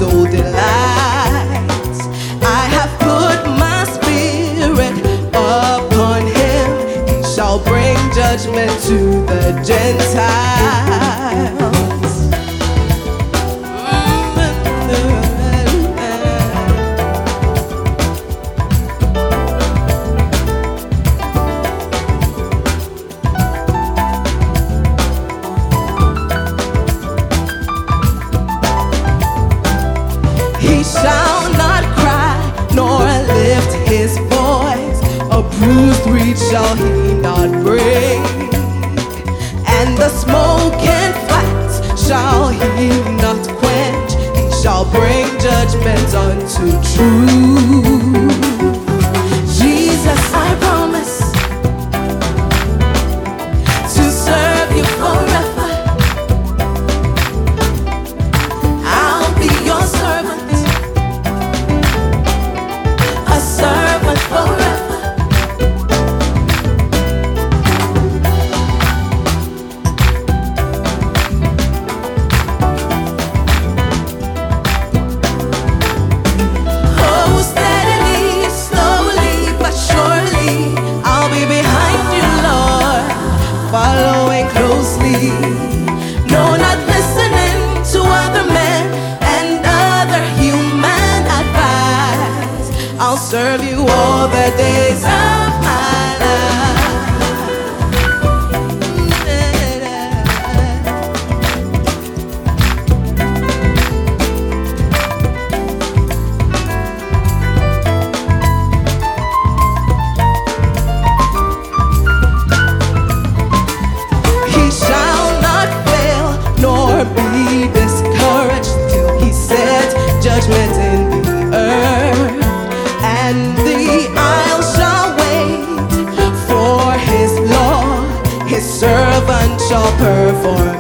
soul delights. I have put my spirit upon him. He shall bring judgment to the Gentiles. He shall not cry, nor lift his voice. A bruised reed shall he not break, and the smoking flax shall he not quench. He shall bring judgment unto truth. Jesus, I promise to serve you forever. I'll be your servant, a servant forever. Oh, steadily, slowly, but surely, I'll be behind you, Lord, following closely. No, not listening to other men and other human advice. I'll serve you all the days of my life. He shall not fail nor be discouraged till he sets judgment in the earth. And the isle shall wait for his law, his servant shall perform